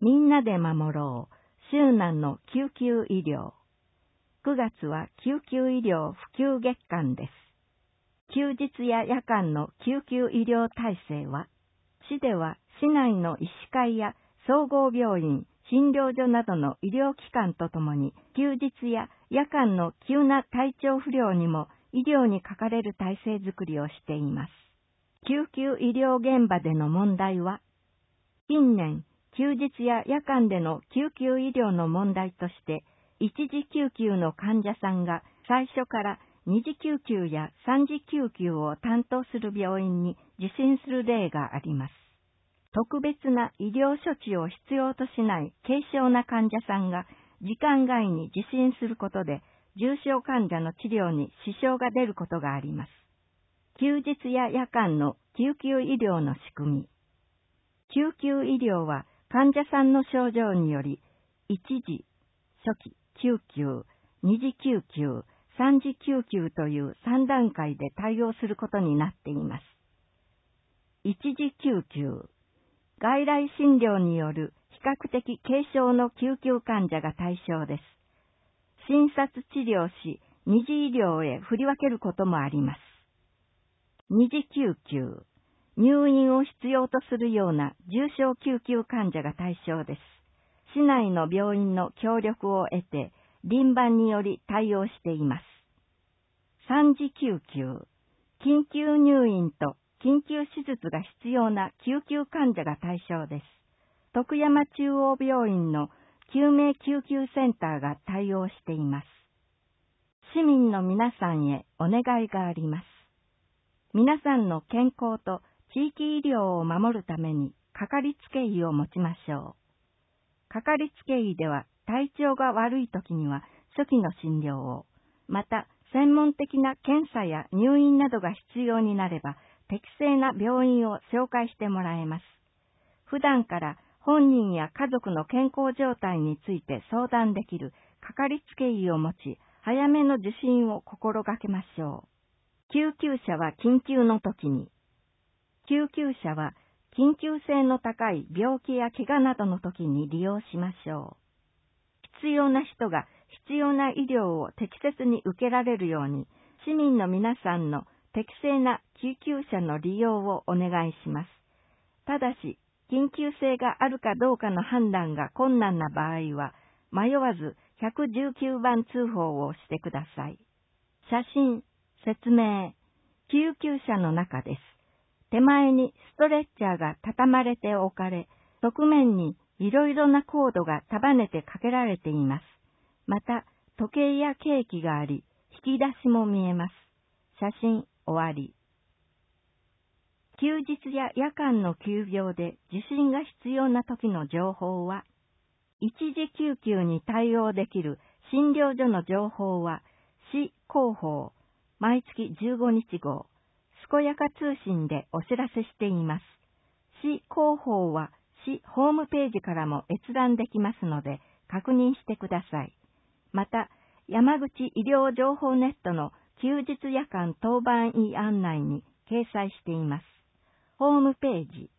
みんなで守ろう、周南の救急医療。9月は救急医療普及月間です。休日や夜間の救急医療体制は、市では市内の医師会や総合病院、診療所などの医療機関とともに、休日や夜間の急な体調不良にも医療にかかれる体制づくりをしています。救急医療現場での問題は、近年、休日や夜間での救急医療の問題として、一時救急の患者さんが最初から二次救急や三次救急を担当する病院に受診する例があります。特別な医療処置を必要としない軽症な患者さんが時間外に受診することで重症患者の治療に支障が出ることがあります。休日や夜間の救急医療の仕組み。救急医療は患者さんの症状により、一次、初期、救急、二次救急、三次救急という3段階で対応することになっています。一次救急、外来診療による比較的軽症の救急患者が対象です。診察治療し、二次医療へ振り分けることもあります。二次救急、入院を必要とするような重症救急患者が対象です。市内の病院の協力を得て、輪番により対応しています。三次救急、緊急入院と緊急手術が必要な救急患者が対象です。徳山中央病院の救命救急センターが対応しています。市民の皆さんへお願いがあります。皆さんの健康と地域医療を守るためにかかりつけ医を持ちましょう。かかりつけ医では体調が悪い時には初期の診療を、また専門的な検査や入院などが必要になれば適正な病院を紹介してもらえます。普段から本人や家族の健康状態について相談できるかかりつけ医を持ち、早めの受診を心がけましょう。救急車は緊急の時に。救急車は緊急性の高い病気や怪我などの時に利用しましょう。必要な人が必要な医療を適切に受けられるように、市民の皆さんの適正な救急車の利用をお願いします。ただし、緊急性があるかどうかの判断が困難な場合は、迷わず119番通報をしてください。写真、説明、救急車の中です。手前にストレッチャーが畳まれて置かれ、側面にいろいろなコードが束ねてかけられています。また、時計やケーキがあり、引き出しも見えます。写真終わり。休日や夜間の急病で受診が必要な時の情報は、一時救急に対応できる診療所の情報は、市広報、毎月15日号、健やか通信でお知らせしています。市広報は市ホームページからも閲覧できますので確認してください。また、山口医療情報ネットの休日夜間当番医案内に掲載しています。ホームページ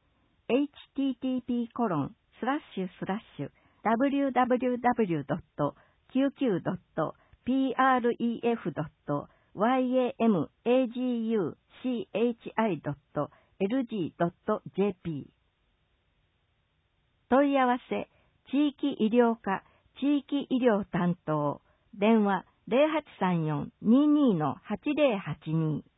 http://www.救急.premaguchi.lg.jp 問い合わせ地域医療課地域医療担当電話 0834-22-8082